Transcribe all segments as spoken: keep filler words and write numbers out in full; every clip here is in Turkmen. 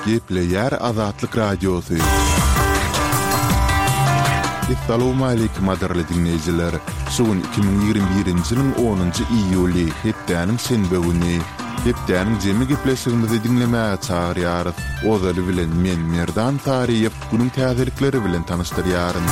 Gepleyer Azatlyk Radiosu. Assalamu alaykum adarly dinleyijiler. Sugun iki bin ýigirme birinji ýylyň onunjy iýuly hepdäniň senbe güni. Hepdäniň jemi gepleşigimizi dinlemäge çagyrýar. Ozaly bilen men Merdan Tariýew günüň täzelikleri bilen tanyşdyrýaryn.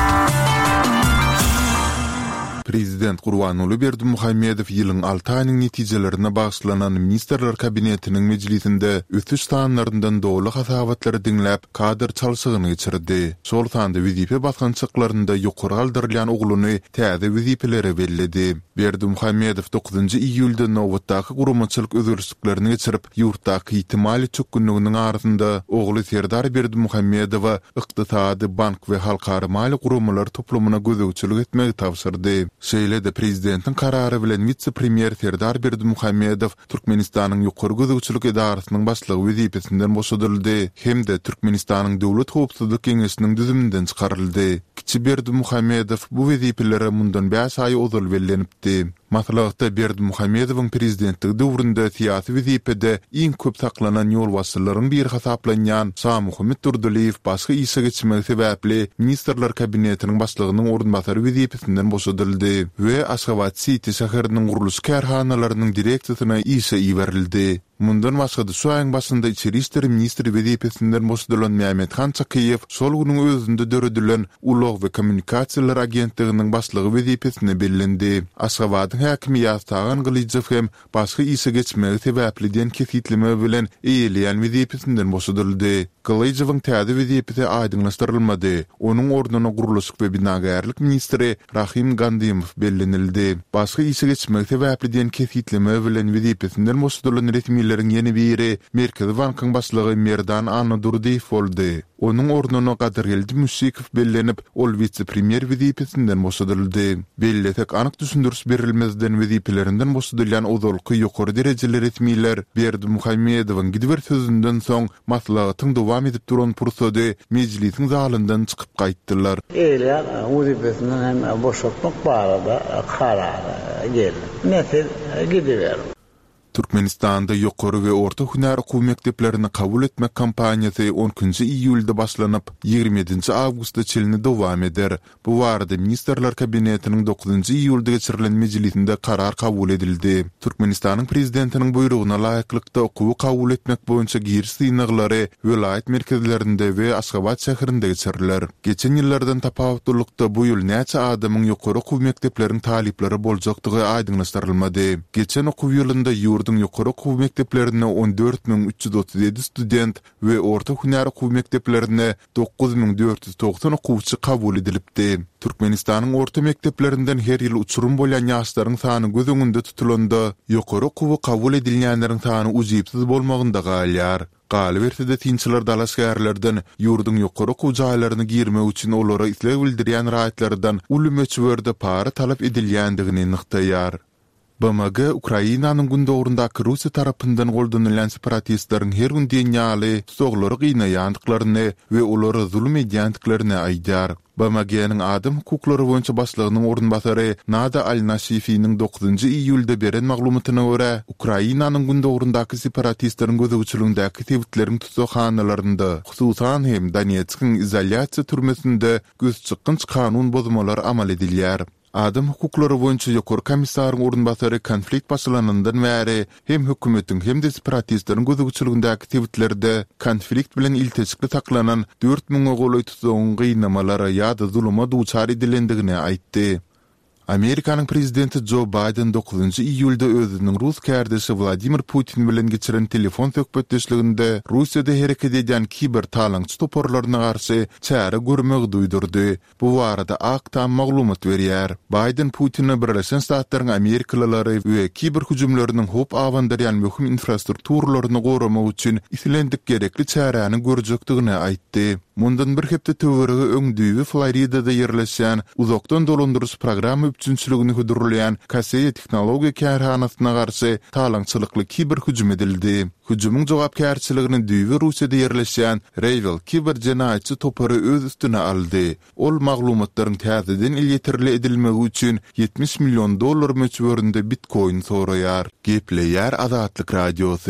Prezident Gurbanuly Berdimuhammedow ýylyň alty aýynyň netijelerine bagyşlanan Ministrler Kabinetiniň mejlisinde ötüş sanlaryndan dowly hasabatlary diňläp kadr çalşygyny geçirdi. Şol sanda wizipe basgançyklarynda ýokary galdyrylýan ogluny täze wizipelere belledi. Berdimuhammedow dokuzunjy iýulda nowatdaky guramaçylyk özgürlüklerini geçirip ýurtdaky ihtimali çökünliginiň arasynda ogly Serdar Berdimuhammedowa ykdysady, bank we halkara mali guramalar toplamyna gözegçilik etmegi tapşyrdy. Şeýle-de prezidentiň karary bilen vice-premier Serdar Berdimuhammedow Türkmenistanyň ýokary gözegçilik edarasynyň başlygy wezipesinden boşadyldy hem-de Türkmenistanyň Dowlat Howpsuzlyk Keňeşiniň düzüminden çykaryldy. Kiçi Berdimuhammedow bu wezipelere mundan beş aý ozal bellenipdi. Matlaqda Berdimuhammedowyň prezidentligi döwründe siyasi wezipede iň köp saklanan ýol başçylarynyň biri hasaplanýan Şah Muhammed Durduliýew başga işe geçmegi sebäpli Ministrler Kabinetiniň başlygynyň orunbasary wezipesinden boşadyldy we Aşgabat City şäheriniň guruluş kärhanalarynyň direksiýasyna işe iwerildi. Mundan başga şu aýyň başynda Içeri işleri ministri wezipesinden boşadylan Mehmet Han Çakiýew şol güniň özünde döredilen Ulaq we Kommunikasiýalar agentliginiň başlygy wezipesine bellendi. Aşgabat häkimi Ýaztagan Gylyjew hem başga işe geçmegi sebäpli kefitleme bilen eýilýän wezipesinden boşadyldy. Gylyjewyň täze wezipesi aýdyňlaşdyrylmady. Onuň ordunyna guruluş we binagärlik ministri Rahim Gandiýemow bellenildi. Başga işe geçmegi sebäpli kefitleme bilen wezipesinden boşadylan resmi yeni biri Merkezi Bankyň başlygy Merdan Anadurdiýew boldy. Onuň ordunyna Gadergeldi Müşikow bellenip, ol vice-premier wezipesinden boşadyldy. Belletek anyk düşündürüş berilmezden wezipelerinden boşadylýan ozalky ýokary derejeli resmiler Berdimuhammedowyň gidiber sözünden soň maslahatyň dowam edip duran pursady mejlisiň zalyndan çykyp gaýtdylar. Eýler wezipesinden hem boşaltmak barada karar geldi. Mesel gidiber. Türkmenistanda ýokary we orta hünär okuw mekdeplerini kabul etmek kampaniýasy onunjy iýulda başlanyp ýygrimi ýedinji awgustda çelini dowam eder. Bu barada Ministrler Kabinetiniň dokuzunjy iýulda geçirilen mejlisinde karar kabul edildi. Türkmenistanyň prezidentiniň buyrugyna laýyklykda okuw kabul etmek boýunça giriş synaglary welaýet merkezlerinde we Aşgabat şäherinde geçiriler. Geçen ýyllardan tapawutlykda bu ýyl näçe adamyň ýokary okuw mekdepleriniň talipleri boljakdygy aýdyňlaşdyrylmady. Geçen okuw ýylynda ýurdun ýokary okuw mekdeplerine on dört bin üç ýüz otuz ýedi student we orta hünär okuw mekdeplerine dokuz bin dört ýüz doksan okuwçy kabul edilipdi. Türkmenistanyň orta mekdeplerinden her ýyl uçurum bolýan ýaşlaryň sany göz öňünde tutulanda ýokary okuw kabul edilýänleriň sany ujypsyz bolmagynda galýar. Galy berse-de tinçiler dalaşgärlerden ýurdun ýokary okuw jaýlaryny girmek üçin olara isleg bildirýän raýatlardan ulumöçberde para talap edilýändigini nyktaýar. B M G Ukrainanyň gündogrundaky Russiýa tarapyndan goldanylýan separatistlaryň her gün dünýäli soglary gynaýandyklaryny we olary zulm edýändiklaryny aýdýar. B M G'niň adam hukuklary boýunça başlygynyň orunbasary Nada Al-Nasifiyniň dokuzunjy iýulda beren maglumatyna görä, Ukrainanyň gündogrundaky separatistlaryň gözegçiligindäki tebitlerin tutsaxanalarynda, hususan hem Donetskiň izolýasiýa türmesinde göz çykynç kanun bozmalar amal edilýär. Adam hukuklary boýunça ýokary komissaryň orunbasary konflikt başlanandan bäri hem hökümetiň hem de separatistlaryň gözegçiligindäki tebitlerde konflikt bilen ilteçikli taklanan dört bin goly tutsagyň gynamalara ýa-da zuluma duçar edilendigini aýtdy. Amerikanyň prezidenti Joe Biden dokuzunjy iýulda özüniň Rus kärdesi Vladimir Putin bilen geçiren telefon söhbetdeşliginde Russiýada hereket edýän kiber talançy toporlaryna garşy çäre görmek duýdurdy. Bu barada aktam maglumat berýär. Biden Putin'e Birleşen Ştatlaryň Amerikalylary we kiber hüjümleriniň hop awandyrýan möhüm infrastrukturalarını goramak üçin islendik gerekli çäreni görjekdigini aýtdy. Mundan bir hepde töwerege öňdüýü Floridada ýerleşýän uzakdan dolandyrys programy üçinçiligini hudurlayan Kaseya Teknologiya Kärhanasyna garşy talançylykly kiber hüjüm edildi. Hüjümüň jogapkärçiligini düýbi Russiýada ýerleşýän Rayvel kiber jenaýatçy topary öz üstüne aldy. Ol maglumatlaryň täzeden ilýetirli edilmegi üçin yetmiş milyon dollar möçberinde Bitcoin soraýar. Gepleýär Azatlyk Radiosu.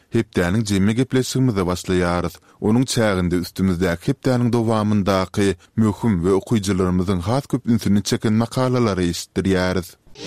hepdäniň jemme gepleşigimize başlaýarys. Onuň çäginde üstümizdäki hepdäniň dowamyndaky möhüm we okuyjylarymyzyň has köp ünsüni çeken makalary eşitdirýäris.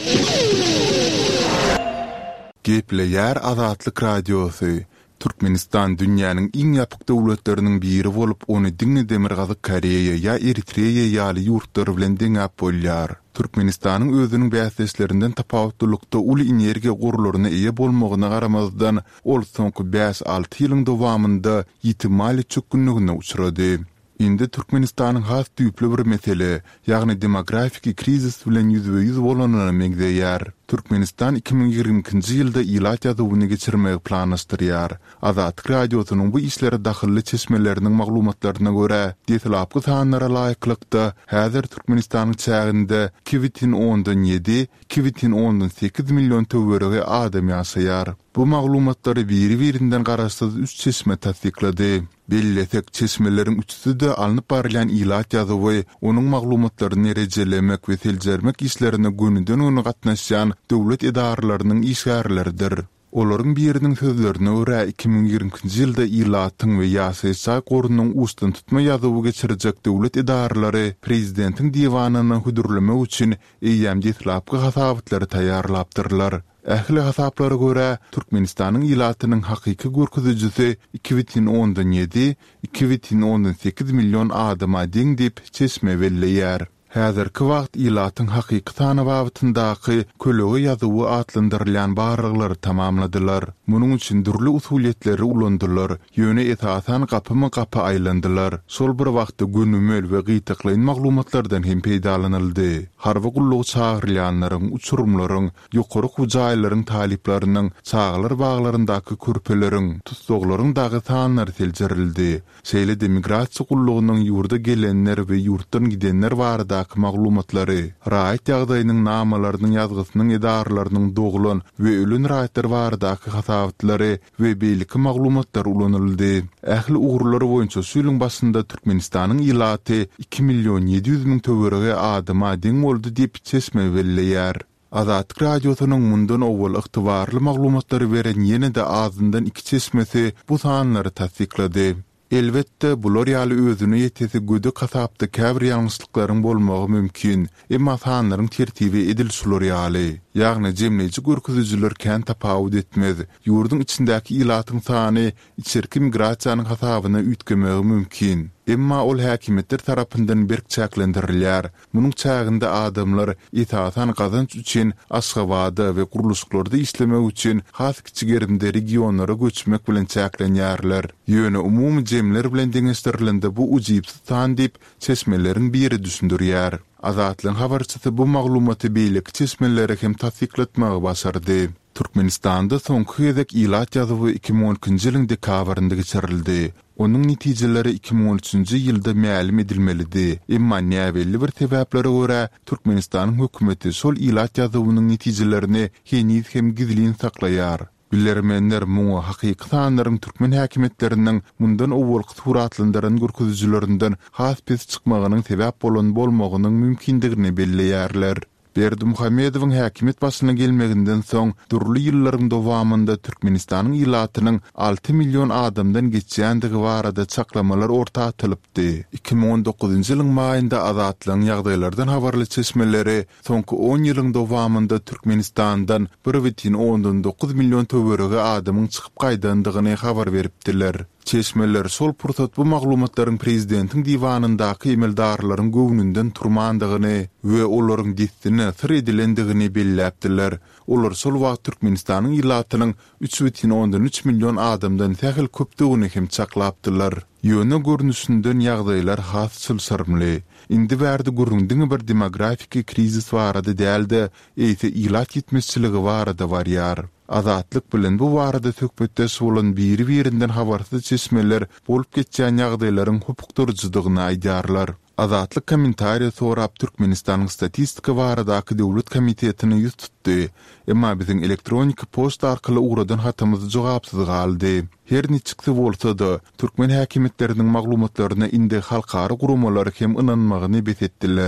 Gepleýär Azatlyk Radiosu. Türkmenistan dünýäniň iň ýapyk döwletleriniň biri bolup, ony diňe demirgazy Koreýa ýa Eritreýa ýaly ýurtlar bilen deňäp bolýar. Türkmenistanyň özüniň bäsleşlerinden tapawutlykda uly energiýa gurularyna eýe bolmagyna garamazdan ol soňky beş alty ýylyň dowamynda ýitimali çökünligine uçrady. Indi Türkmenistanyň has düýpli bir mesele, ýagny demografik krizis bilen ýüzbe ýüz bolanyny meňzeýär. Türkmenistan iki bin ýigrimiki ýylda ilat ýazywyny geçirmek planlaşdyrýar. Azatlyk Radiosynyň bu işlere dahilli çeşmeleriniň maglumatlaryna görä, detlapky sanlara laýyklykda häzir Türkmenistanyň çäginde iki bin ondan ýedi iki bin ondan sekiz million töwerege adam ýaşaýar. Bu maglumatlary biri-birinden garaşsyz üç çeşme tasdiklady. Belletek çeşmeleriň üçüsi de alınıp barılan ilat ýazywy, onuň maglumatlaryny erejelemek we teljermek işlerine gönüden onu gatnaşan döwlet edaralarynyň işgärleridir. Olaryň biriniň sözlerine görä iki bin ýigrimiki ýylda ilatyň we ýaşaýsa gorunyň ustun tutma ýazywy geçirjek döwlet edaralary prezidentiň diwanyny hudurlamak üçin eýýäm detlapky hasabatlary taýýarlapdyrlar. Ähli hasaplara görä Türkmenistanyň ilatynyň hakyky görkezijisi iki bin ondan ýedi iki bin ondan sekiz million adama deň dip çeşme belleýär. Häzirki wagt ilatyň hakyky sany babyndaky kölegi ýazywy atlandyrylýan barlyklary tamamladylar. Munyň üçin durly usuliyetleri ulandylar. Ýöne esasan gapymy gapy aýlandylar. Şol bir wagtda gönümel we gytyklaýan maglumatlardan hem peýdalanyldy. Harby gullugy çagyrylýanlaryň, uçurumlaryň, ýokary hujaýlaryň talipleriniň, çaglar baglaryndaky körpeleriň, tutsaklaryň dagy sanlary teljerildi. Şeýle migrasiýa gullugynyň ýurda gelenler we ýurtdan gidenler barada maglumatlary, raýat ýagdaýynyň namalarynyň ýazgysynyň edaralarynyň doglan we ölün raýatlar baradaky hasabatlary we beýleki maglumatlar ulanyldy. Ähli ugurlary boýunça süýlüň başynda Türkmenistanyň ilaty iki million ýedi ýüz miň töwerege adama deň boldy diýip çeşme belleýär. Azatlyk Radiosynyň mundan owwal ygtybarly maglumatlary beren ýene-de azyndan iki çeşmesi bu sanlary tasdiklady. Elbette bular ýaly özüne ýetesi gödü kasapda käbir ýalňyşlyklaryň bolmagy mümkin. Emma sanlaryň tertibi edilşulary ýaly. Ýagny jemleýici görkezijler kän tapawut etmez. Ýurdun içindäki ilatyň sany içerki migrasiýanyň hasabyna üýtgemegi mümkin. Emma ol häkimetler tarapyndan berk çäklendirilýär. Munyň çäginde adamlar itaatan gazanç üçin Aşgabatda we guruluşlarda işlemek üçin has kiçigerimde regionlara göçmek bilen çäklenýärler. Ýöne umumy jemler bilen deňeşdirilende bu ujypsy san diýip çeşmeleriň biri düşündirýär. Azatlyň habarçysy bu maglumaty beýleki çeşmelere hem tasdikletmäge başardy. Türkmenistanda soňky ýedek ilat ýazywy iki bin onunçy ýylyň dekabrynda geçirildi. Onuň netijeleri iki bin on üçinji ýylda mälim edilmelidi. Emma näbelli bir sebäplere görä Türkmenistanyň hökümeti şol ilat ýazywynyň netijelerini heniz hem gizlin saklaýar. Bilermenler muňa hakyky sanlaryň türkmen häkimetlerinden mundan owwalky suratlandyran görkezijilerinden has pes çykmagynyň sebäp bolan bolmagynyň mümkindigini belleýärler. Berdi Muhammedowyň häkimet başyna gelmeginden soň durly ýyllaryň dowamynda Türkmenistanyň ilatynyň alty million adamdan geçýändigi barada çaklamalar orta atylypdy. iki bin on dokuzunçy ýylyň maýynda azatlyň ýagdaýlardan habarly çeşmeleri soňky on ýylyň dowamynda Türkmenistandan bir bin ondan dokuz million töwerege adamyň çykyp gaýdandygyny habar beripdiler. Çeşmeler sol pursat bu maglumatlaryň prezidentiň diwanyndaky emeldarlaryň göwnünden turmandygyny we olaryň diýtini sir edilendigini belläpdiler. Olar sol wagt Türkmenistanyň ilatynyň üç bin ondan üç million adamdan tähil köpdigini hem çaklapdylar. Ýöne görnüşinden ýagdaýlar has çylsarmly. Indi bärde gurundyň bir demografik krizis barada däldi, eýse ilat ýetmezçiligi barada barýar. Azatlyk bilen bu barada söhbetde bolan biri-birinden habarsyz çeşmeler bolup geçýän ýagdaýlaryň hukukdurjydygyny aýdarlar. Azatlyk kommentariýa sorap Türkmenistanyň statistika baradaky döwlet komitetini ýüz tutdy. Emma biziň elektronik posta arkaly uradan hatymyz jogapsyz galdy. Her niçikse bolsa-da türkmen häkimetleriniň maglumatlaryna indi halkara gurumalar hem ynanmagyny betetdiler.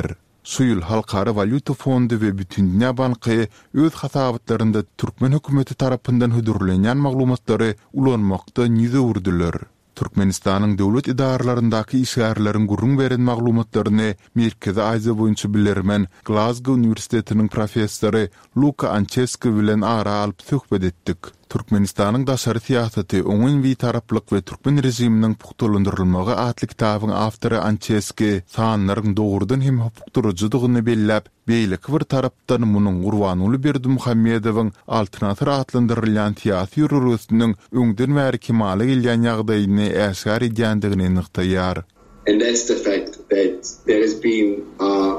Suyul Halkara Valyuta Fondu ve Bütün Dünya Bankı öz hasabatlarında Türkmen hökümeti tarapından hüdürlenen maglumatları ulanmakta nize vurdular. Türkmenistan'ın devlet idarlarındaki işgärlerin gurrun veren maglumatlarını Merkezi Aziya boyunca bilermen Glasgow Üniversiteti'nin profesörü Luka Anceski bilen ara alıp söhbet ettik. Türkmenistan'ın daşary siyaseti, oňun bir taraplyk we Türkmen rejiminiň puhtalandyrylmagy atly kitabın awtory Anceski sanlaryň dogrudan hem hukukdurjydygyny belläp, beýlik bir tarapdan munyň Gurbanuly Berdimuhammedowyň alternatyw adlandyrylýan siyasi ýürüşiniň öňden bäri kemale gelýän ýagdaýyny äşgär edýändigini nyktaýar. And that's the fact that there has been a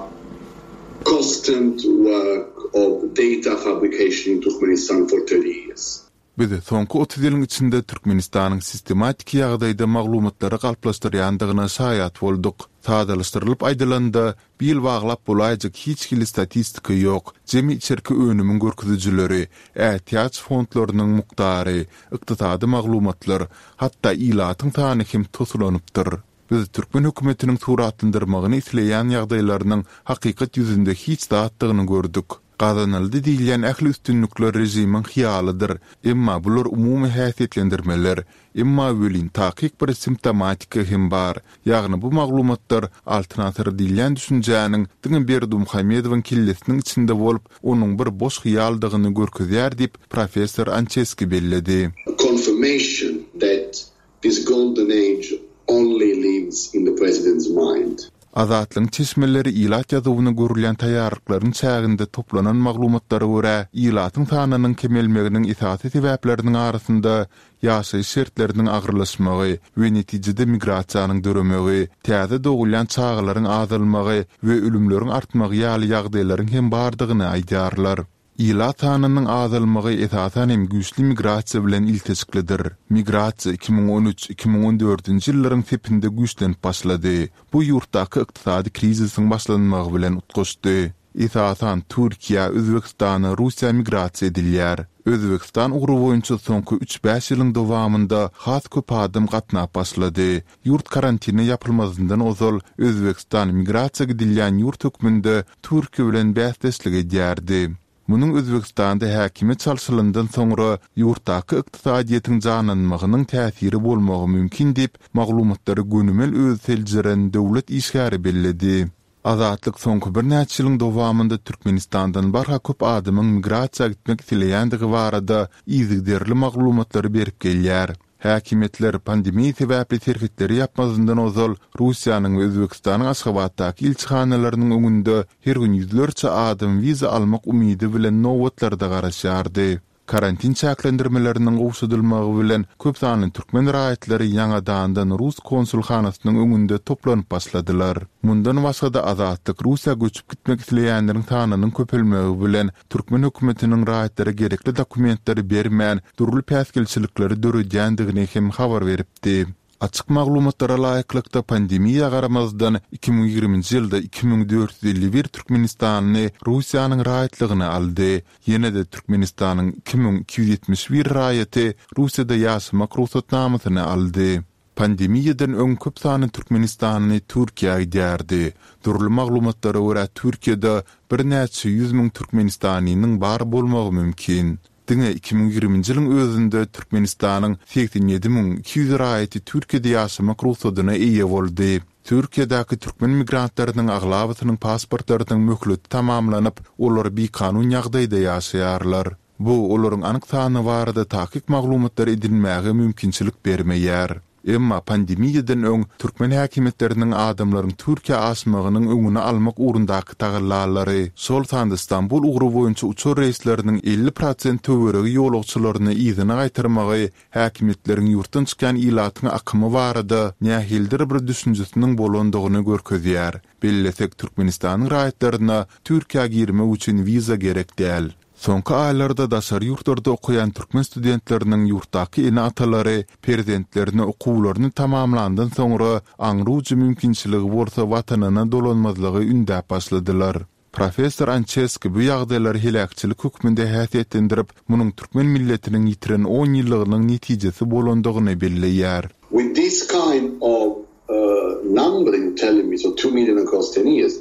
constant work of data fabrication in Turkmenistan for thirty years. Biz soňky otuz ýylyň içinde Türkmenistanyň sistematik ýagdaýda maglumatlary galplaşdyrýandygyna şaýat bolduk. Sadalaşdyrylyp aýdylanda, bir ýyl baglap bolaýjak hiç kili statistika ýok. Jemi içerki önümiň görkezüjileri, ähtiýaç fondlarynyň mukdary, ykdysady maglumatlar, hatda ilatyň sany hem tosulanypdyr. Biz Türkmen hökümetiniň suratlandyrmagyny isleýän ýagdaýlarynyň hakykat ýüzünde hiç datdygyny gördük. Gazanyldy diýilen ähli üstünlükler rejimiň hyýalydyr. Emma bular umumy häsiýetlendirmeler, emma welin takyk bir simptomatika hem bar. Ýagny bu maglumatlar alternatyw diýilen düşünjäniň diňe Berdimuhammedowyň killesiniň içinde bolup, onuň bir boş hyýaldygyny görkezýär diýip professor Anceski belledi. Confirmation that this golden age only lives in the president's mind. Azatlyň çeşmeleri ilat ýazywyny görülen taýýarlyklaryň çäginde toplanan maglumatlary görä, ilatyň sanynyň kemelmeginiň esasy sebäpleriniň arasynda ýaşaýyş şertleriniň agyrlaşmagy we netijede migrasiýanyň döremegi, täze dogulýan çağlaryň azalmagy we ölümleriň artmagy ýaly ýagdaýlaryň hem bardygyny aýdýarlar. İlat sanynyň azalmagy esasen hem güýçli migrasiýa bilen iltesiklidir. Migrasiýa iki ming on üç iki ming on dördünji ýyllaryň sepinde güýçlenip başlady. Bu ýurtdaky ykdysady krizisiň başlanmagy bilen utgaşdy. Esasen Türkiýe, Özbekistan, Russiýa migrasiýa edilýär. Özbekistan ugru boýunça soňky üç beş ýylyň dowamında has köp adam gatnap başlady. Ýurt karantini ýapylmazyndan ozal Özbekistan migrasiýa edilýän ýurt hökmünde Türkiýe bilen bäsdeslik edýärdi. Munyň Özbekistanda häkimet çalşylyndan soňra ýurtdaky ykdysadyýetyň janlanmagynyň täsiri bolmagy mümkin diýip maglumatlary gönümel öz seljiren döwlet işgäri belledi. Azatlyk soňky bir näçe ýylyň dowamında Türkmenistandan barha köp adamyň migrasiýa etmek dileýändigi barada izigderli maglumatlary berip gelýär. Häkimetler pandemiýa sebäpli terhitleri ýapmazyndan ozal Russiýanyň we Özbekistanyň Aşgabatdaky ilçihanalarynyň öňünde her gün ýüzlerçe adam wiza almak umydy bilen nowatlarda garaşýardy. Karantin çäklendirmeleriniň gowşadylmagy bilen köp sanly türkmen raýatları ýangadandan Rus konsulhanasynyň öňünde toplanyp başladylar. Mundan başga da azatlyk Russiýa göçüp gitmek isleýänleriň sanynyň köpelmegi bilen türkmen hökümetiniň raýatlary gerekli dokumentleri bermän durul päsgilçilikleri dörediýändigini hem habar beripdi. Açık maglumatlara laýyklykda pandemiýa garamazdan iki ming ýigriminji ýylda iki ming dört ýüz elli bir Türkmenistanyny Russiýanyň raýatlygyny aldy. Ýene-de Türkmenistanyň iki ming iki ýüz ýetmiş bir raýaty Russiýada ýaşamak ruhsatnamasyny aldy. Pandemiýadan öň köp sany Türkmenistanyny Türkiýe edýärdi. Durul maglumatlara görä Türkiýede bir näçe ýüz ming Türkmenistanynyň bar bolmagy mümkin. Diňe iki ming ýigriminji ýylyň özünde Türkmenistanyň seksen ýedi ming iki ýüz raýaty Türkiýede ýaşamak ruhsatyna eýe boldy. Türkiýedäki türkmen migrantlarynyň aglabatynyň pasportlarynyň möhleti tamamlanyp, olar bir kanun ýagdaýda ýaşaýarlar. Bu olaryň anyk sany barada takyk maglumatlar edilmäge mümkinçilik bermeýär. Emma pandemiýadan öň türkmen häkimetleriniň adamlaryň Türkiýe aşmagynyň öňüne almak urundaky tagallalary, sol sanda İstanbul ugru boýunça uçur reýsleriniň elli prosent töweregi ýolagçylaryny ýygyna gaýtyrmagy, häkimetleriň ýurtdan çykan ilatyň akymy barada nähildir bir düşünjesiniň bolandygyny görkezýär. Bellesek Türkmenistanyň raýatlaryna Türkiýe girmek üçin wiza gerek däl. Soňky aýlarda daşary ýurtlarda okuyan türkmen studentläriniň ýurtdaky ene atalary prezidentlerini okuwlaryny tamamlandan soňra aňruwjy mümkinçiligi bolsa watanyna dolanmazlygy ündäp başladylar. Professor Anceski bu ýagdaýlary helakçylyk hökmünde häsiýetlendirip, munyň türkmen milletiniň ýitiren on ýyllygynyň netijesi bolandygyny belleýär. With this kind of uh, numbering telling me, so two million across ten years,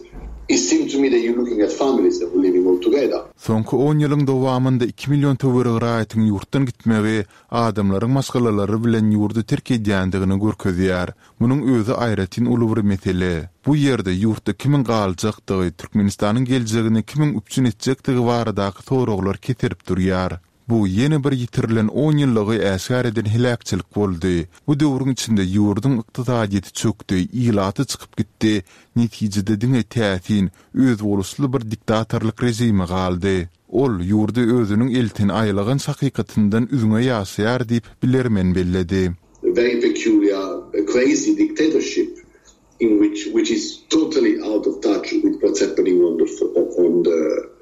it seems to me that you're looking at families that were living all together. Soňky on ýylyň dowamynda iki milyon töwere gıraýatyň ýurtdan gitmegi adamlaryň maşgalalary bilen ýurdu terk edýändigini görkezýär. Munyň özü aýratyn uly bir mesele. Bu ýerde ýurtda kimin galjakdygy, Türkmenistanyň geljegini kimin üpçün etjekdigi baradaky soraglar keterip durýar. Bu yeni bir yitirilen on ýyllygy äsgär eden hilakçylyk boldy. Bu döwrüň içinde ýurdun ykdysadyety çökdi, ýylaty çykyp gitdi. Netijede diňe täsin öz bolusly bir diktatorlyk rejimi galdy. Ol ýurdu özüniň eltini aýlagan hakykatyndan üzüňe ýaşaýar diýip bilermen belledi. A very peculiar, a crazy dictatorship in which which is totally out of touch with what's happening on the on the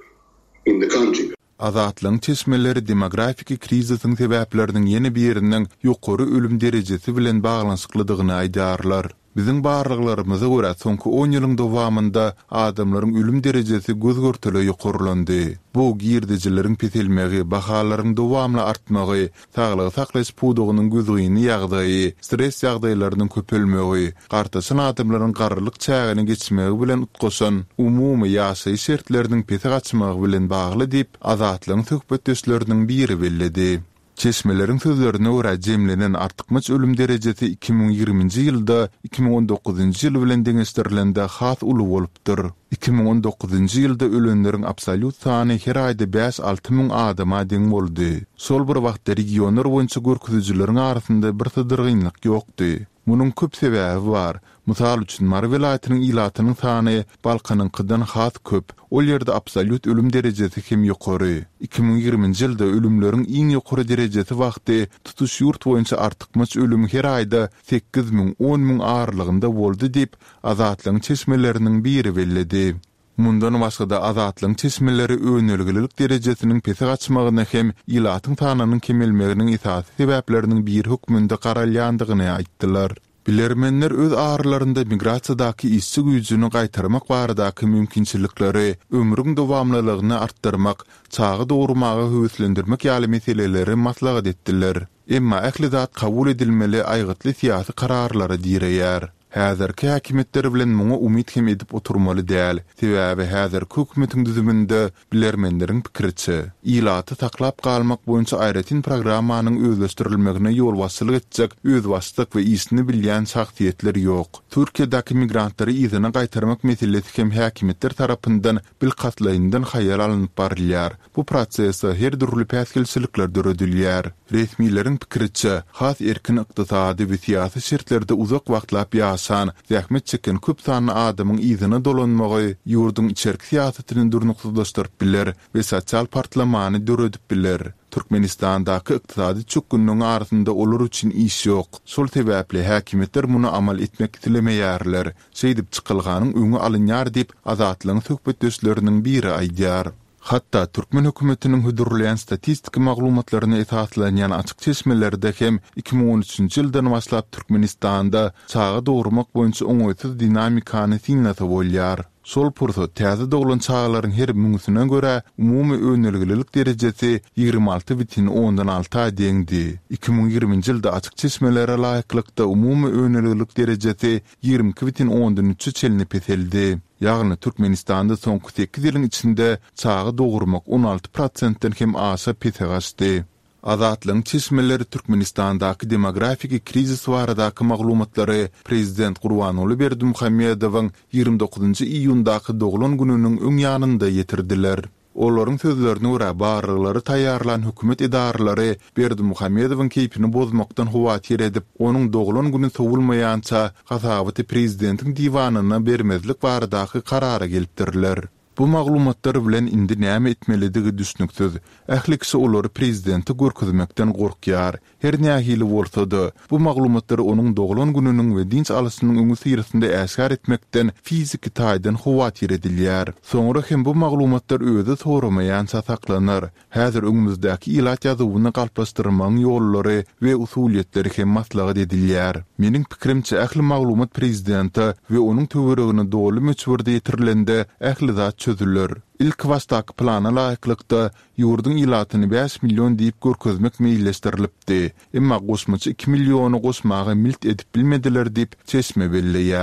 in the country. Azatlyň çeşmeleri demografik kriziň sebäpleriniň yeni birinden ýokary ölüm derejesi bilen baglanşyklydygyny aýdarlar. Biziň barlyklarymyza görä soňky on ýylyň dowamynda adamlaryň ölüm derejesi gözgörtüle ýokarlandy. Bu girdijileriň petelmegi, bahalaryň dowamly artmagy, saglygy saklaş pudugynyň gözüni ýagdaýy, stres ýagdaýlarynyň köpelmegi, gartaşan adamlaryň garrylyk çägini geçmegi bilen utgaşan umumy ýaşaý şertleriniň pete gaçmagy bilen bagly diýip azatlyň söhbetdeşleriniň biri belledi. Çeşmelerin sözlerine göre jemlenen artykmyç ölüm derejesi iki bin ýigriminji ýylda iki bin on dokuzunji ýyl bilen deňeşdirilende has uly bolupdyr. iki bin on dokuzunji ýylda ölenleriň absolut sany her aýda beş alty ming adama deň boldy. Sol bir wagtda regionlar boýunça görkezijileriň arasynda bir tydyrgynlyk ýokdy. Munyň köp sebäbi bar. Mysal üçin Mar welaýatynyň ilatynyň sany Balkanyň kydan has köp. Ol ýerde absolut ölüm derejesi hem ýokary. iki bin ýigriminji ýylda ölümleriň iň ýokary derejesi wagty tutuş ýurt boýunça artykmyç ölüm her aýda sekiz ming on ming aralygynda boldy diýip azatlyň çeşmeleriniň biri belledi. Mundan başga da azatlyň çeşmeleri önelgilik derejesiniň pese gaçmagyna hem ilatyň sanynyň kemelmeginiň esasy sebäpleriniň bir hukmunda garalýandygyny aýtdylar. Bilermenler öz ağrılarında migrasiýadaky işçi güýjüni gaýtarmak baradaky mümkinçilikleri, ömrüň dowamlylygyny artdyrmak, çagy dogurmagy höwüslendirmek ýaly meseleleri maslahat etdiler. Emma ähli zat kabul edilmeli aýgytly siýasy kararlary diýerýär. Häzirki häkimetler bilen muňa umyt hem edip oturmaly däl. Sebäbi häzirki hökümetiň düzüminde bilermenleriň pikirçe, ilaty taklap galmak boýunça aýratyn programmanyň özleşdirilmegine ýol başçylyk etjek öz başlyk we isini bilýän şahsiýetler ýok. Türkiýedäki migrantlary ýzyna gaýtarmak meselesi hem häkimetler tarapyndan bilgatlaýyndan haýal alynıp barylýar. Bu prosesde her durly päsgelçilikler döredilýär. Resmiýetiň pikirçe, has erkin ykdysady we siýasy şertlerde uzak wagtlap ýaşan, zähmet çeken köp sanly adamyň ýzyna dolanmagy ýurdun içerki siýasatyny durnuksuzlaşdyryp biler we sosial partlamany döredip biler. Türkmenistandaky ykdysady çökgünniň arasynda olar üçin iş ýok. Şol sebäpli häkimetler muny amal etmek dilemeýärler. Şeýdip çykylganyň öňü alynýar diýip azatlyň söhbetdeşleriniň biri aýdýar. Hatta Türkmen hökümetiniň hödürleýän statistik maglumatlaryna esaslanýan açyk çeşmelerde hem iki bin on üçinji ýyldan başlap Türkmenistanda çagy dogurmak boýunça oňoýsuz dinamikany siňlata bolýar. Sol purso täze doglan çağlaryň her müňüsine göre umumy önelgilik derejesi ýygrimi alty bitin ondan alty deňdi. iki bin ýigriminji ýylda açyk çeşmelere laýyklykda umumy önelgilik derejesi ýygrimi iki bitin ondan üç çelinip etildi. Ýagny Türkmenistanda soňky sekiz ýylyň içinde çagy dogurmak on alty prosentden hem aşa pete gaçdy. Azatlyň çeşmeleri Türkmenistandaky demografik krizis baradaky maglumatlary Prezident Gurbanuly Berdimuhammedowyň ýygrimi dokuzunji iýundaky doglan gününiň öň ýanynda ýetirdiler. Olaryň sözlerine görä barlyklary taýýarlan hökümet idaralary Berdimuhammedowyň keypini bozmakdan howatyr edip, onuň doglan güni sowulmaýança gazawaty prezidentiň diwanyna bermezlik baradaky karara gelipdirler. Bu maglumatlar bilen indi näme etmelidigi düşnüksiz. Ähli kişi olary prezidenti görkezmekden gorkýar. Her nähili bolsa-da bu maglumatlar onuň doglan gününiň we dinç alysynyň öňü syrysynda äsgär etmekden fiziki taýdan howatyr edilýär. Soňra hem bu maglumatlar öýde soramaýança saklanar. Häzir öňümüzdäki ilat ýazywyny galplaşdyrmaň ýollary we usulýetleri hem maslahat edilýär. Meniň pikirimçe ähli maglumat prezidenti we onuň töweregine dogly meçhurde ýetirilende ähli zat çözülür. İlk wastak plana laýyklykda ýurdun ilatyny beş milyon diýip görkezmek meýilleşdirilipdi. Emma goşmaçy iki milyony goşmagy milt edip bilmediler diýip çeşme belleýär.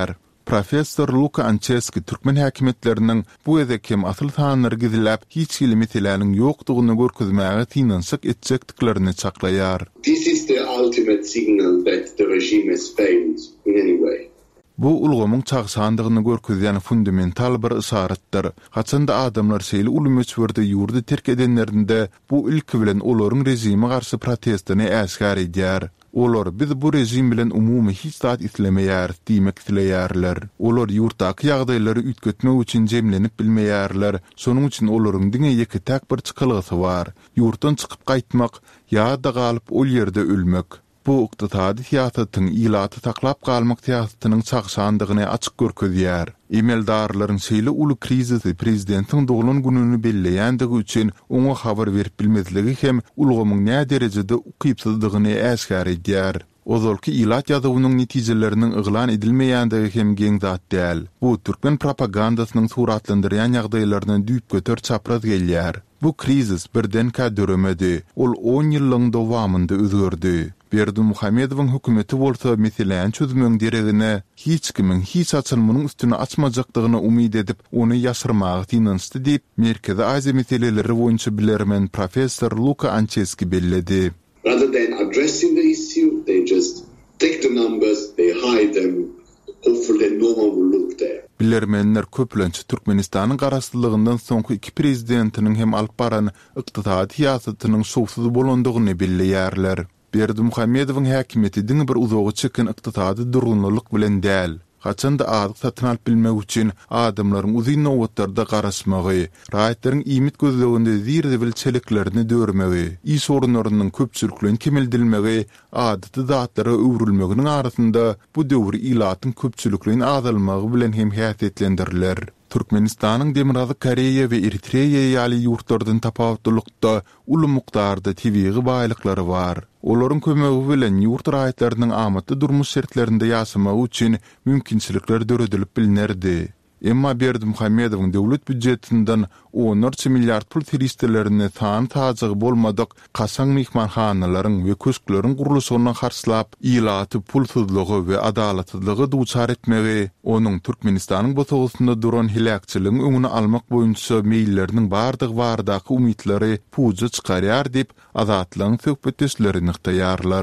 Professor Luka Anceski Türkmen häkimetlerinin bu edekem asıl tanrı gidilap hiç ilmetilerinin yoktuğunu görküzmäge tinansyk etjekdiklerini çaklayar. This is the ultimate signal that the regime has failed in any way. Bu ulgamyň çagsandygyny görkezýän fundamental bir isaretdir. Haçanda adamlar şeýle ulumöçberde ýurdy terk edenlerinde bu ilki bilen olaryň rejime garşy protestini äskär edýär. Olar biz bu rejim bilen umumy hiç zat islemeýär diýmek dileýärler. Olar ýurtdaky ýagdaýlary ütgetmek üçin jemlenip bilmeýärler. Şonuň üçin olaryň diňe ýeki tak bir çykylgysy bar. Ýurtdan çykyp gaýtmak ýa-da galyp ol ýerde ölmek. Bu iqtisadi siýasatyň ilaty taklap galmak siýasatynyň çagşandygyny açyk görkezýär. Emeldarlaryň şeýle uly krizisi prezidentiň doglan gününi belleýändigi üçin oňa habar berip bilmezligi hem ulgamyň nä derejede ukypsızdygyny äskär edýär. Ozolky ilat ýazywynyň netijeleriniň yglan edilmeýändigi hem geň zat däl. Bu türkmen propagandasynyň suratlandyrýan ýagdaýlaryny düýp göter çapraz gelýär. Bu krizis birden ka döremedi. Ol on ýyllyň dowamynda özgördi. Berdimuhamedowyň hökümeti bolsa meselän çözümüň deregine hiç kimiň hiç açylmanyň üstüne açmajakdygyny umyd edip ony ýaşyrmagy tinançdy diýip Merkezi Aziýa meseleleri boýunça bilermen Professor Luka Anceski belledi. Rather than addressing the issue, they just take the numbers, they hide them. Hopefully no one will look there. Bilermenler köplençi Türkmenistanyň garaşdylygyndan soňky iki prezidentiniň hem alyp baran ykdysady siýasatynyň şowsuz bolandygyny belleýärler. Berdimuhamedowyň häkimeti diňe bir uzagy çykan ykdysady durgunlyk bilen däl. Haçanda adyk satyn alyp bilmek üçin adamlaryň uzyn nowatlarda garaşmagy, raýatlaryň iýmit gözleginde zirde bilçeliklerini dörmegi, iş sorunlarynyň köpçüliklerini kemildilmegi, adaty zatlara öwrülmeginiň arasynda bu döwür ilatyň köpçüliklerini azalmagy bilen hem häsiýetlendiriler. Türkmenistanyň Demirazy Koreýa we Eritreýa ýaly ýurtlardan tapawutlykda uly mukdarda tebigy baýlyklary bar. Olaryň kömegi bilen ýurt raýatlarynyň amatly durmuş şertlerinde ýaşamak üçin mümkinçilikler döredilip bilinerdi. Emma Berdimuhamedowyň döwlet büdjetinden on üç milliard pul turistlerini tan tajagy bolmadyk kasaň mehmanhanalaryň we köşkleriň gurulşyna harçlap ilaty pulsuzlygy we adalatsyzlygy duçar etmegi, onuň Türkmenistanyň bu togusynda duran hilakçylygyň öňüne almak boýunça meýilleriniň bardyk bardaky umytlary puja çykarýar diýip azatlygyň söhbetdeşlerini ýaýarlar.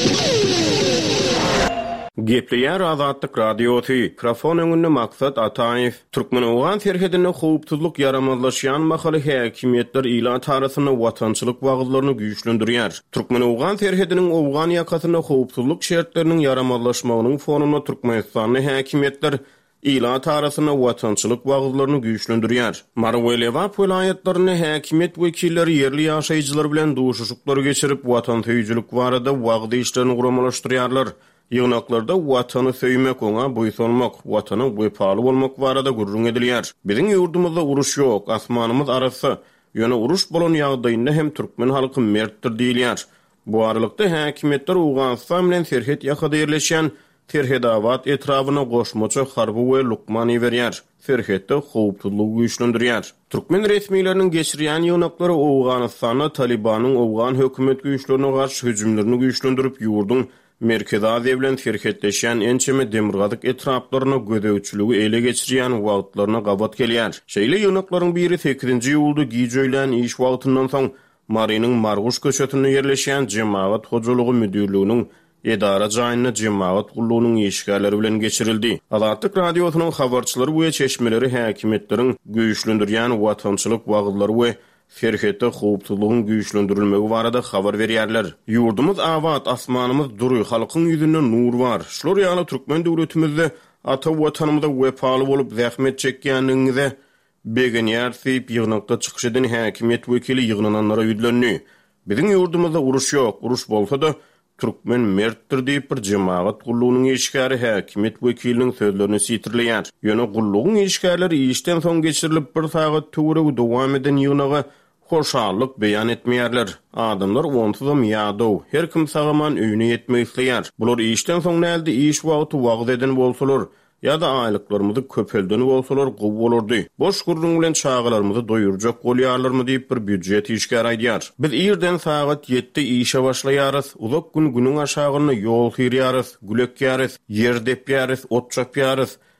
Gepleýär Azatlyk Radiosu. Mikrofon öňünde Maksat Ataýew. Türkmen owgan serhedine howpsuzlyk yaramazlaşýan mahaly häkimetler ilan tarasyny watançylyk wagtlaryny güýçlendirýär. Türkmen owgan serhediniň owgan ýakasyna howpsuzlyk şertleriniň yaramazlaşmagynyň fonuna Türkmenistanyň häkimetler ilan tarasyny watançylyk wagtlaryny güýçlendirýär. Marwelewap vilayatlaryny häkimet wekilleri yerli ýaşaýjylar bilen duşuşyklar geçirip watansyjylyk barada wagty işlerini guramalaşdyrýarlar. Ýygnaklarda watany söýmek, oňa boýsunmak, watanyň wepaly bolmak barada gurrun edilýär. Biziň ýurdumyzda uruş ýok, asmanymyz arasy. Ýöne uruş bolan ýagdaýynda hem türkmen halky mertdir diýilýär. Bu aralykda häkimetler Owganistan bilen serhet ýakada ýerleşýän Terhedawat etrawyna goşmaça harby we lukmany berýär. Serhetde howpsuzlygy güýçlendirýär. Türkmen resmiýetleriniň geçirýän ýygnaklary Owganistana Talibanyň owgan hökümet güýçlerine garşy hüjümlerini güýçlendirip ýurdun Merkezi Aziýa bilen serhetleşýän ençeme demirgazyk etraplaryna gödäwçiligi ele geçirýän wagtlaryna gabat gelýär. Şeýle ýygnaklaryň biri sekizinji ýulda giýjöýlen iş wagtyndan soň Marynyň Marguş köçetine ýerleşýän Jemaat hojalygy müdürliginiň edara jaýyna jemaat gullugynyň işgärleri bilen geçirildi. Azatlyk Radiosynyň habarçylary bu çeşmeleri häkimetleriň güýçlendirýän watançylyk wagtlary we serhette howpsuzlygyň güýçlendirilmegi barada habar berýärler. Ýurdumyz awat, asmanymyz duruy, halkyň ýüzünde nur bar. Şolary ýaly türkmen döwletimizde ata watanymyzda wepaly bolup zähmet çekýänligiňizde begenýär diýip ýygnakda çykyş eden häkimet wekili ýygnananlara ýüzlenýär. Biziň ýurdumyzda uruş ýok, uruş bolsa da Türkmen mertdir diýip bir jemaat gullugynyň işgäri häkimet wekiliniň sözlerini sitirleýär. Ýöne gullugyň işgärleri işden soň geçirilip bir sagat töwereg dowam eden ýygnaga hoşallyk beýan etmeýärler. Adamlar onsuzam ýadow, her kim sagaman öýüne ýetmek isleýär. Bular işden soň näde iş wagty wagt eden bolsalar, ýa-da aýlyklarymyzy köpeldeni bolsalar gowy bolardy. Boş gurrun bilen çağalarymyzy doýurjak bolýarlarmy diýip bir büdjet işgär aýdýar. Biz ýerden sagat ýetde işe başlaýarys, uzak gün günüň aşagyna ýol hirýarys, gülekýärys, ýer depýärys, ot çapýarys.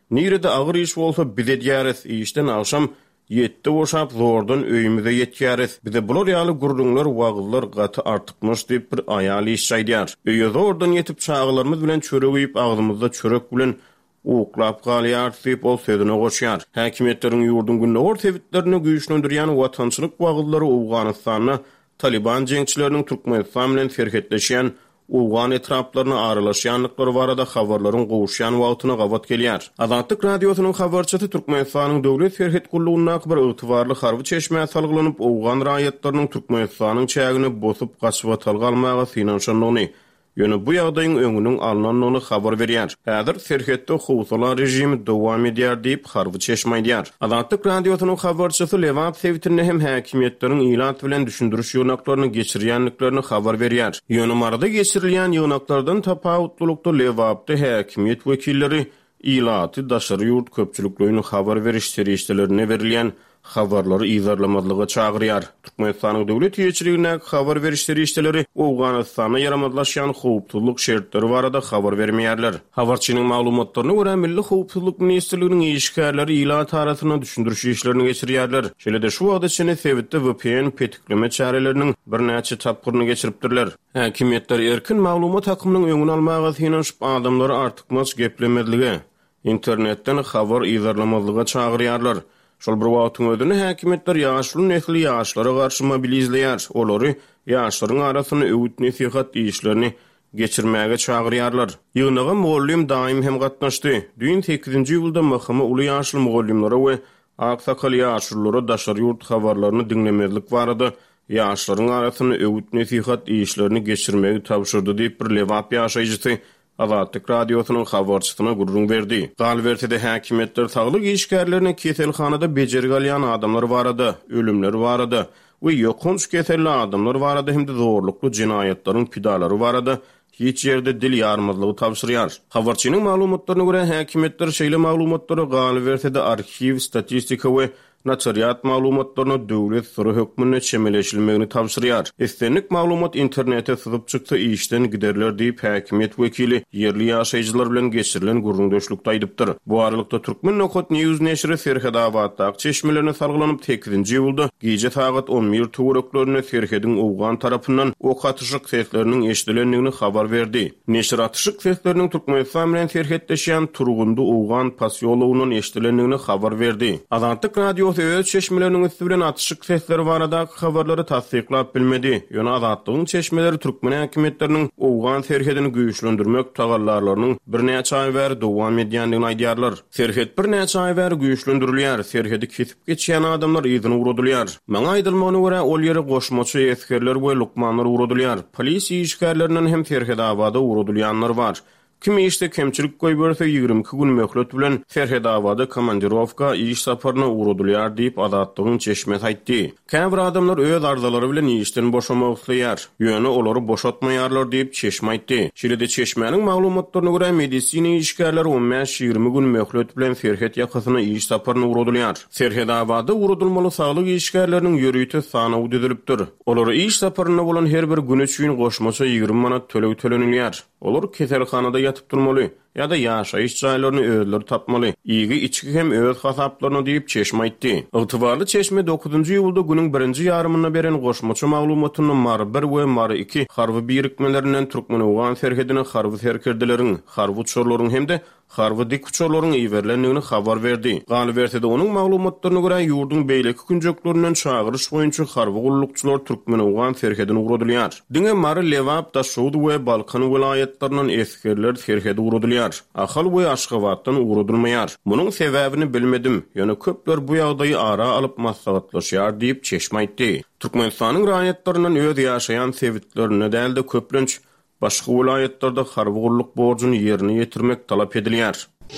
Nirede ağır iş bolsa bize diyarız, işten akşam Yette boşap zordan öýümüze ýetýäris. Bize bular ýaly gurulňlar, wagyllar gaty artykmyş diýip bir aýaly iş aýdýar. Öýe zordan ýetip çağlarymyz bilen çörek öýüp agzymyzda çörek bilen uklap galýar diýip ol sözüne goşýar. Häkimetleriň ýurdun günde or tebitlerini güýçlendirýän watançylyk wagyllary Awganystanyna Taliban jeňçileriniň Türkmenistan bilen ferhetleşýän Uwan etraplarına aralaşýanlyklary barada habarlaryň gowuşýan wagtyna gawat gelýär. Azatlyk radiosynyň habarçysy Türkmenistanyň döwlet ferhet gullugyna bir ygtybarly harby çeşme salgylanyp Uwan raýatlarynyň Türkmenistanyň çägini bosup gaçyp atalgalmagy finansiýanlygyny ýöne bu ýagdaýyň öňüniň alnanyny habar berýär. Häzir ferhetde howsala rejimi dowam edýär diýip harby çeşme aýdýar. Azatlyk radiosynyň habarçysy Levant Sevitine hem häkimetleriň ilat bilen düşündürüş ýognaklaryny geçirýänliklerini habar berýär. Ýöne marada geçirilýän ýognaklardan tapawutlukda Levantda häkimet wekilleri ilaty daşary ýurt köpçüliklerine habar beriş serişdelerine berilýän habarlary izarlamadlyga çagyrýar. Türkmenistanyň döwlet ýetirigine habar berişleri işleri Awganystana yaramadlaşýan howpsuzlyk şertleri barada habar bermeýärler. Habarçynyň maglumatlaryna görä Milli Howpsuzlyk Ministrliginiň işgärleri ilat arasyna düşündürüş işlerini geçirýärler. Şeýle-de şu wagtda çene Sewitde V P N petikleme çareleriniň bir näçe tapgyryny geçiripdirler. Häkimetler erkin maglumat hakymynyň öňüni almagy synanyşyp adamlary artykmaz geplemedligi, internetden habar izarlamadlyga çagyrýarlar. Şol bir wagtyň özünde häkimetler ýaşly nesli ýaşlara garşy mobilizleýär. Olary ýaşlaryň arasyna öwüt nesihat işlerini geçirmäge çagyrýarlar. Ýygnaga mugallim daim hem gatnaşdy. Düýün sekizinji ýylda mahkama uly ýaşly mugallimlere we aksakal ýaşlylara daşary ýurt habarlaryny dinlemezlik barada ýaşlaryň arasyna öwüt nesihat işlerini geçirmäge tapşyrdy diýip bir Lewap ýaşaýjysy Azatlyk radiosynyň habarçysyna gurrun berdi. Galbertide häkimetler saglyk işgärlerine keselhanada bejergi alýan adamlar barada, ölümler barada we ýokunç keselli adamlar barada hem de zorlukly jinayetlaryň pidalary barada hiç ýerde dil ýarmazlygy tapşyrýar. Habarçynyň maglumatlaryna görä häkimetler şeýle maglumatlary Galbertide arkiw, statistika we Naçaryat maglumatlaryny döwlet soru hökmüne çemeleşilmegini tapşyrýar. Estenlik maglumat internete syzyp çyksa işden giderler diýip häkimet wekili ýerli ýaşaýjylar bilen geçirilen gurrundaşlykda aýdypdyr. Bu aralykda Türkmen Nohut News neşri Serhedabadda çeşmelerini salgylanyp sekizinji ýylda gece saat on bir töwereklerine Serhedin Awgan tarapyndan ok atyşyk sesleriniň eşdilendigini habar berdi. Neşir atyşyk sesleriniň Türkmenistan bilen serhetleşýän Turgundy Awgan pasyolowynyň eşdilendigini habar berdi. Azatlyk radio öz çeşmeleriniň üstünden atyşyk sesleri barada habarlary tasdiklap bilmedi. Ýöne Azatlygyň çeşmeleri Türkmen häkimetleriniň Awgan serhedini güýçlendirmek tagallarlarynyň bir näçe aý bäri dowam edýändigini aýdýarlar. Serhed bir näçe aý bäri güýçlendirilýär. Serhedi kesip geçýän adamlar ýygyny uradylýar. Maňa aýdylmagyna görä ol ýere goşmaçy eskerler we lukmanlar uradylýar. Polis işgärlerinden hem Serhedabada uradylýanlar bar. Kimi işte kemçilik koy berse ýigirmi iki gün möhlet bilen Serhedabada komandirovka iş saparyna uradylýar diýip Azatlygyň çeşmesi aýtdy. Käbir adamlar öz arzalary bilen işden boşamak isleýär. Ýöne olary boşatmaýarlar diýip çeşme aýtdy. Şeýle-de çeşmeniň maglumatlaryna görä medisina işgärleri on beş ýigirmi gün möhlet bilen Serhed ýakasyna iş saparyna uradylýar. Serhedabada uradylmaly saglyk işgärleriniň ýörüýte sany udedilipdir. Olary iş saparyna bolan her bir gün üçin goşmaça ýigirmi manat tölew tölenilýär. Olar keselhanada yatıp durmaly ya da ýaşaýyş jaýlaryny özleri tapmaly. Ýygy içki hem öz hasaplaryny diýip çeşme aýtdy. Ygtybarly çeşme dokuzunji ýylda günüň birinji ýarymyna beren goşmaça maglumatyny mar bir we mar iki harby birikmelerinden Türkmen Awgan serhedine harby serkerdeleriň, harby uçurlaryň hem de harby dik uçurlaryň iýerlendigini habar berdi. Galbertide onuň maglumatlaryna görä ýurdun beýleki künjeklerinden çagyryş boýunça harby gullukçylar Türkmen Awgan serhedine uradylýar. Diňe mar Lewap da Şowd we Balkan welaýatlarinyň eskerler serhede uradylýar. Ahal we Aşgabatdan uradylmaýar. Munyň sebäbini bilmedim. Ýöne köpler bu ýagdaýy ara alyp maslahatlaşýar diýip çeşme aýtdy. Türkmenistanyň raýatlarynyň öz ýaşaýan sebitlerine dälde köplenç başga welaýatlarda harby gulluk borjyny ýerine ýetirmek talap edilýär.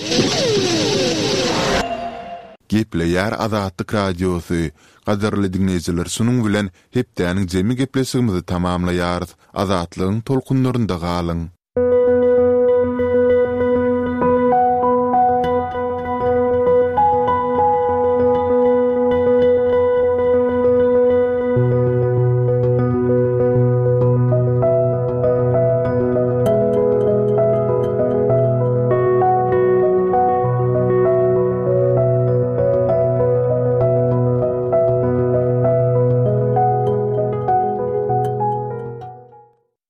Gepleýär Azatlyk radiosy. Gaderli dinleýijiler, şunuň bilen hepdäniň jemi gepleşigimizi tamamlaýarys. Azatlygyň tolkunlarynda galyň.